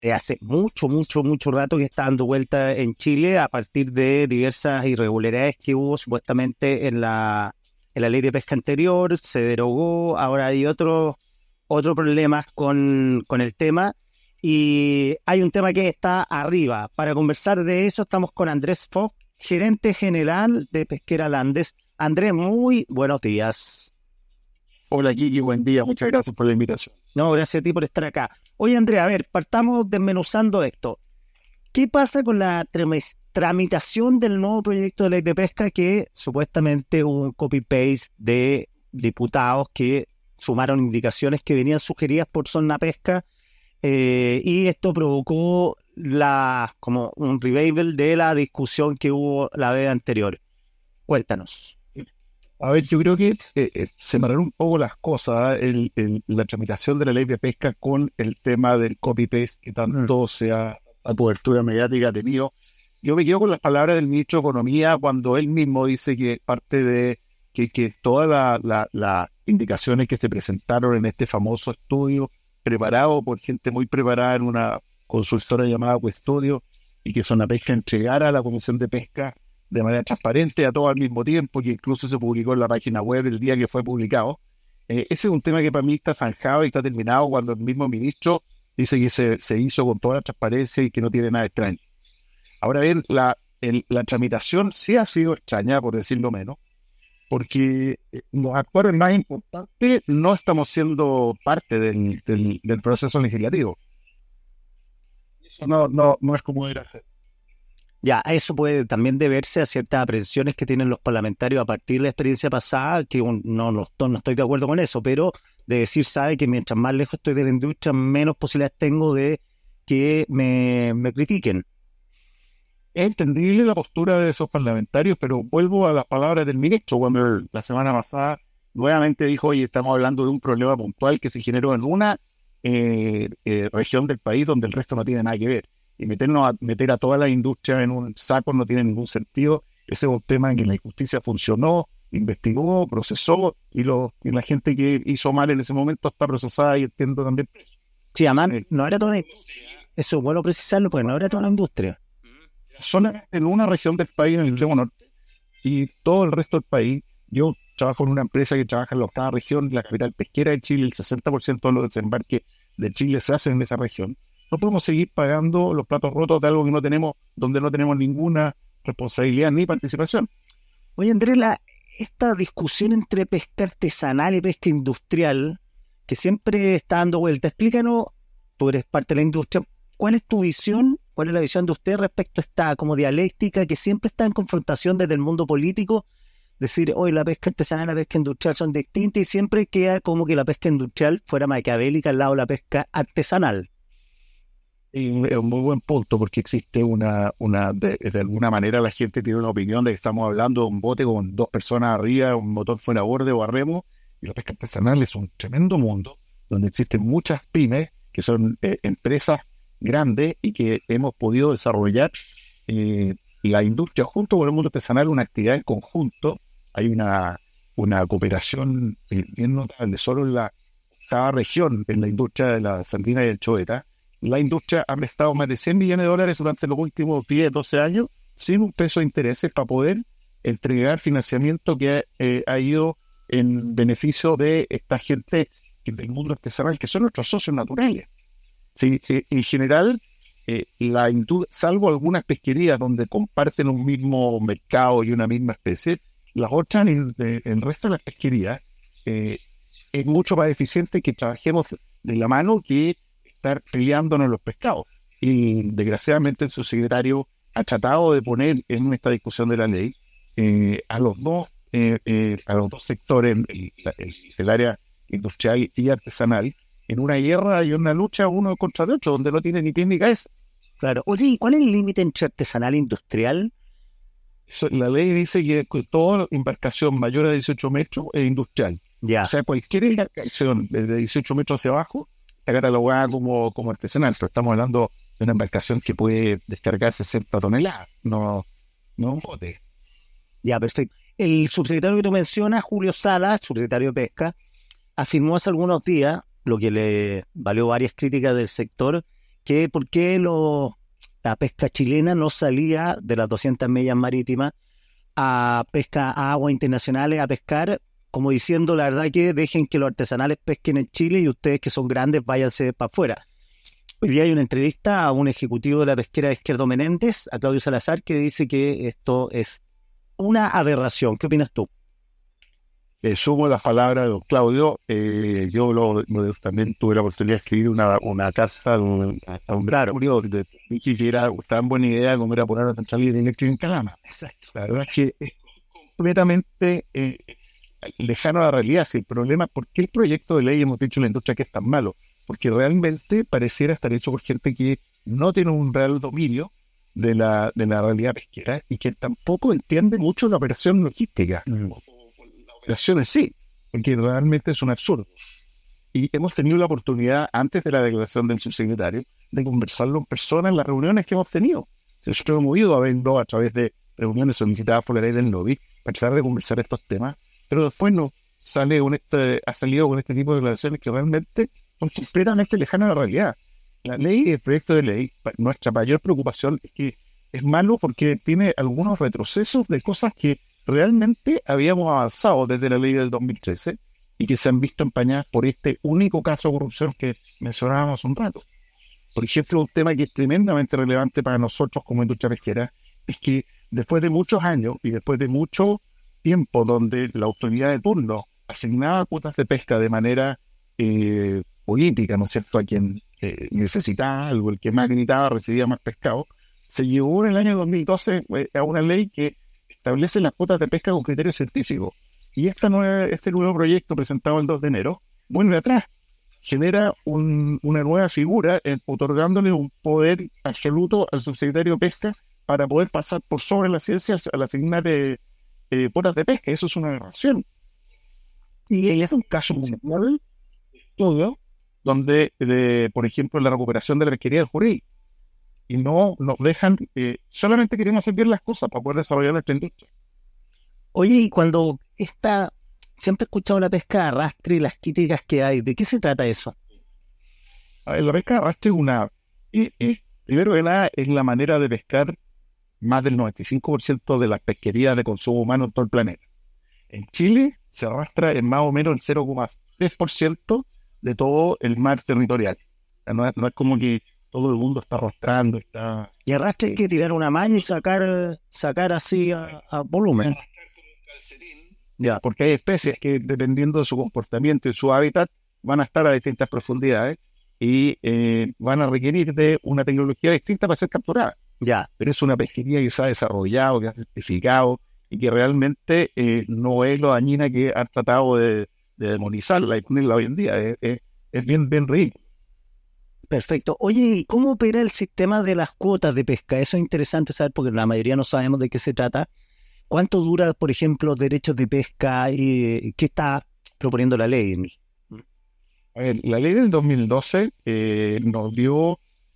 de hace mucho, mucho, mucho rato que está dando vuelta en Chile a partir de diversas irregularidades que hubo supuestamente en la ley de pesca anterior, se derogó, ahora hay otro problema con el tema y hay un tema que está arriba. Para conversar de eso estamos con Andrés Fock, gerente general de Pesquera Landes. Andrés, muy buenos días. Hola Kiki, buen día, muchas gracias por la invitación. No, gracias a ti por estar acá. Oye, Andrés, a ver, partamos desmenuzando esto. ¿Qué pasa con la tramitación del nuevo proyecto de ley de pesca que supuestamente hubo un copy-paste de diputados que sumaron indicaciones que venían sugeridas por Zona Pesca y esto provocó como un revival de la discusión que hubo la vez anterior? Cuéntanos. A ver, yo creo que separar un poco las cosas, la tramitación de la ley de pesca con el tema del copy-paste que tanto la cobertura mediática ha tenido. Yo me quedo con las palabras del ministro de Economía cuando él mismo dice que parte de que todas las indicaciones que se presentaron en este famoso estudio, preparado por gente muy preparada en una consultora llamada Cuestudio, y que Zona Pesca entregara a la Comisión de Pesca de manera transparente a todo al mismo tiempo, que incluso se publicó en la página web el día que fue publicado. Ese es un tema que para mí está zanjado y está terminado cuando el mismo ministro dice que se hizo con toda la transparencia y que no tiene nada extraño. Ahora bien, la tramitación sí ha sido extraña, por decirlo menos, porque los actores más importantes no estamos siendo parte del proceso legislativo. Eso no es como era ser. Ya, eso puede también deberse a ciertas aprensiones que tienen los parlamentarios a partir de la experiencia pasada, que no estoy de acuerdo con eso, pero de decir, sabe que mientras más lejos estoy de la industria, menos posibilidades tengo de que me critiquen. Es entendible la postura de esos parlamentarios, pero vuelvo a las palabras del ministro, cuando la semana pasada nuevamente dijo, oye, estamos hablando de un problema puntual que se generó en una región del país donde el resto no tiene nada que ver. Y meter a toda la industria en un saco no tiene ningún sentido. Ese es un tema en que la justicia funcionó, investigó, procesó, y la gente que hizo mal en ese momento está procesada y entiendo también preso. Sí, además, no era toda la industria. Eso es bueno precisarlo, porque no era toda la industria. Solamente en una región del país, en el extremo norte, y todo el resto del país. Yo trabajo en una empresa que trabaja en la octava región, la capital pesquera de Chile. El 60% de los desembarques de Chile se hacen en esa región. No podemos seguir pagando los platos rotos de algo que no tenemos, donde no tenemos ninguna responsabilidad ni participación. Oye, Andrés, esta discusión entre pesca artesanal y pesca industrial, que siempre está dando vuelta, explícanos, tú eres parte de la industria, ¿cuál es tu visión? ¿Cuál es la visión de usted respecto a esta como dialéctica que siempre está en confrontación desde el mundo político? Decir, hoy la pesca artesanal y la pesca industrial son distintas y siempre queda como que la pesca industrial fuera maquiavélica al lado de la pesca artesanal. Y es un muy buen punto, porque existe de alguna manera la gente tiene una opinión de que estamos hablando de un bote con dos personas arriba, un motor fuera a borde o a remo, y la pesca artesanal es un tremendo mundo donde existen muchas pymes que son empresas grandes y que hemos podido desarrollar la industria junto con el mundo artesanal, una actividad en conjunto. Hay una cooperación bien notable. Solo en cada región, en la industria de la sardina y el choveta, la industria ha prestado más de $100 millones durante los últimos 10, 12 años, sin un peso de intereses, para poder entregar financiamiento que ha ido en beneficio de esta gente del mundo artesanal, que son nuestros socios naturales. Sí, en general, salvo algunas pesquerías donde comparten un mismo mercado y una misma especie, las otras, el resto de las pesquerías, es mucho más eficiente que trabajemos de la mano que estar peleándonos los pescados. Y desgraciadamente el subsecretario ha tratado de poner en esta discusión de la ley a los dos sectores, el área industrial y artesanal, en una guerra y una lucha uno contra el otro, donde no tiene ni pie ni cabeza. Claro. Oye, ¿y cuál es el límite entre artesanal e industrial? La ley dice que toda embarcación mayor a 18 metros es industrial. Ya. O sea, cualquier embarcación desde 18 metros hacia abajo está catalogada como artesanal, pero estamos hablando de una embarcación que puede descargar 60 toneladas, no un bote. Ya, perfecto. El subsecretario que tú mencionas, Julio Salas, subsecretario de Pesca, afirmó hace algunos días, lo que le valió varias críticas del sector, que por qué la pesca chilena no salía de las 200 millas marítimas a pesca a aguas internacionales, a pescar, como diciendo la verdad que dejen que los artesanales pesquen en Chile y ustedes que son grandes váyanse para afuera. Hoy día hay una entrevista a un ejecutivo de la pesquera Izquierdo Menéndez, a Claudio Salazar, que dice que esto es una aberración. ¿Qué opinas tú? Sumo las palabras de don Claudio. Yo también tuve la oportunidad de escribir una carta a un Claro. de dije que era tan buena idea como era poner una central eléctrica en Calama. Exacto. La verdad es que es completamente lejano a la realidad. Si el problema, ¿por qué el proyecto de ley hemos dicho en la industria que es tan malo? Porque realmente pareciera estar hecho por gente que no tiene un real dominio de la realidad pesquera y que tampoco entiende mucho la operación logística. La operación en sí, porque realmente es un absurdo. Y hemos tenido la oportunidad, antes de la declaración del subsecretario, de conversarlo en persona en las reuniones que hemos tenido. Nosotros hemos ido a verlo a través de reuniones solicitadas por la ley del lobby, para tratar de conversar estos temas, pero después ha salido con este tipo de declaraciones que realmente son completamente lejanas a la realidad. La ley, el proyecto de ley, nuestra mayor preocupación es que es malo porque tiene algunos retrocesos de cosas que realmente habíamos avanzado desde la ley del 2013 y que se han visto empañadas por este único caso de corrupción que mencionábamos hace un rato. Por ejemplo, un tema que es tremendamente relevante para nosotros como industria pesquera es que después de muchos años y después de mucho tiempo donde la autoridad de turno asignaba cuotas de pesca de manera política, ¿no es cierto?, a quien necesitaba algo, el que más gritaba recibía más pescado, se llevó en el año 2012 a una ley que establece las cuotas de pesca con criterios científicos. Y este nuevo proyecto presentado el 2 de enero vuelve atrás, genera una nueva figura otorgándole un poder absoluto al subsecretario de Pesca para poder pasar por sobre la ciencia al asignar cuotas de pesca. Eso es una aberración. Y es un caso mundial todo donde, por ejemplo, la recuperación de la pesquería del Jurí, y no nos dejan, solamente queremos hacer bien las cosas para poder desarrollar nuestra industria. Oye, y cuando siempre he escuchado la pesca de arrastre y las críticas que hay, ¿de qué se trata eso? A ver, la pesca de arrastre primero que nada, es la manera de pescar más del 95% de las pesquerías de consumo humano en todo el planeta. En Chile se arrastra en más o menos el 0,3% de todo el mar territorial. O sea, no es como que todo el mundo está arrastrando. Y arrastre hay que tirar una malla y sacar así a volumen. Arrastrar como un calcetín. Ya, porque hay especies que, dependiendo de su comportamiento y su hábitat, van a estar a distintas profundidades y van a requerir de una tecnología distinta para ser capturada. Ya. Pero es una pesquería que se ha desarrollado, que ha certificado y que realmente no es lo dañina que han tratado de demonizarla y ponerla hoy en día. Es bien ridículo. Perfecto. Oye, ¿y cómo opera el sistema de las cuotas de pesca? Eso es interesante saber porque la mayoría no sabemos de qué se trata. ¿Cuánto dura, por ejemplo, derechos de pesca y qué está proponiendo la ley? A ver, la ley del 2012 nos dio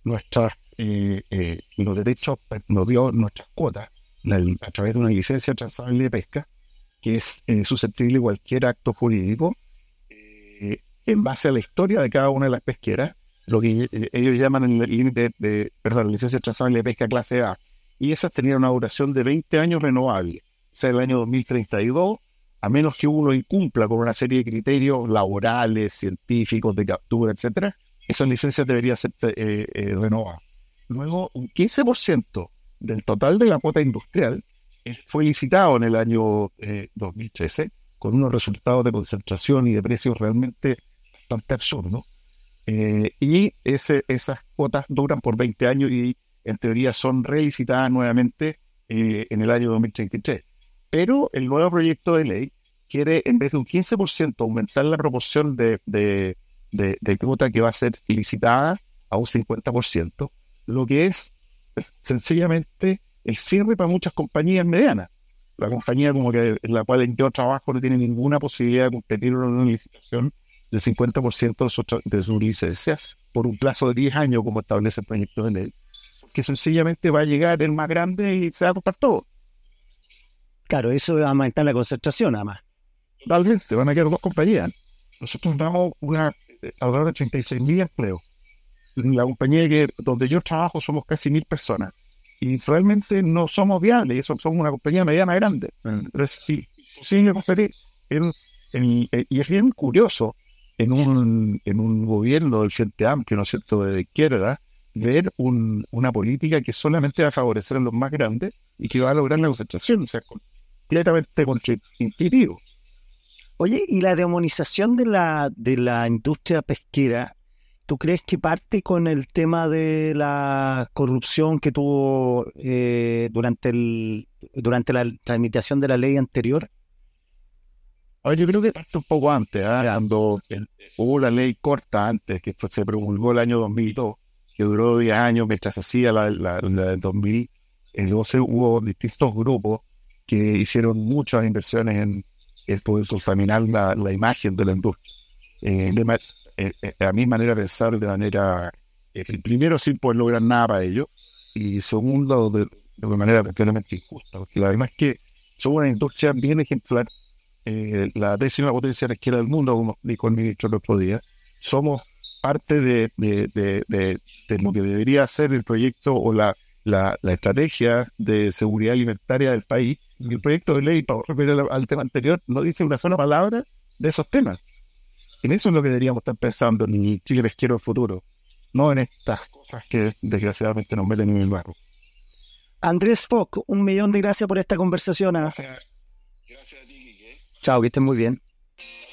los derechos, nos dio nuestras cuotas a través de una licencia transable de pesca que es susceptible de cualquier acto jurídico en base a la historia de cada una de las pesqueras, lo que ellos llaman el límite la licencia transable de pesca clase A, y esas tenían una duración de 20 años renovable, o sea, el año 2032, a menos que uno incumpla con una serie de criterios laborales, científicos, de captura, etcétera, esas licencias deberían ser renovadas. Luego, un 15% del total de la cuota industrial fue licitado en el año 2013, con unos resultados de concentración y de precios realmente bastante absurdos. Y esas cuotas duran por 20 años y en teoría son relicitadas nuevamente en el año 2033. Pero el nuevo proyecto de ley quiere, en vez de un 15%, aumentar la proporción de cuota que va a ser licitada a un 50%, lo que es sencillamente el cierre para muchas compañías medianas. La compañía como que en la cual yo trabajo no tiene ninguna posibilidad de competir en una licitación del 50% de sus licencias por un plazo de 10 años, como establece el proyecto de ley, que sencillamente va a llegar el más grande y se va a comprar todo. Claro, eso va a aumentar la concentración, nada más. Totalmente, van a quedar dos compañías. Nosotros damos alrededor de 36.000 empleos. la compañía donde yo trabajo somos casi 1.000 personas y realmente no somos viables, somos una compañía mediana grande. Entonces, sí, imposible competir. Y es bien curioso en un gobierno del Frente Amplio, ¿no es cierto?, de izquierda, ver una política que solamente va a favorecer a los más grandes y que va a lograr la concentración, o sea, completamente contraintuitivo. Oye, y la demonización de la industria pesquera, ¿tú crees que parte con el tema de la corrupción que tuvo durante la tramitación de la ley anterior? Ahora, yo creo que parte un poco antes, Ya. cuando hubo la ley corta antes, que se promulgó el año 2002, que duró 10 años mientras se hacía la del 2012, hubo distintos grupos que hicieron muchas inversiones en poder contaminar la imagen de la industria. A mi manera de pensar, de manera, primero, sin poder lograr nada para ello, y segundo, de manera completamente injusta, porque además que somos una industria bien ejemplar, la décima potencia pesquera del mundo, como dijo el ministro el otro día. Somos parte de lo que debería ser el proyecto o la estrategia de seguridad alimentaria del país. Y el proyecto de ley, para volver al tema anterior, no dice una sola palabra de esos temas. En eso es lo que deberíamos estar pensando en el Chile pesquero del futuro, no en estas cosas que desgraciadamente nos meten en el barro. Andrés Fock, 1.000.000 de gracias por esta conversación. Gracias a ti, Quique. Chao, que estén muy bien.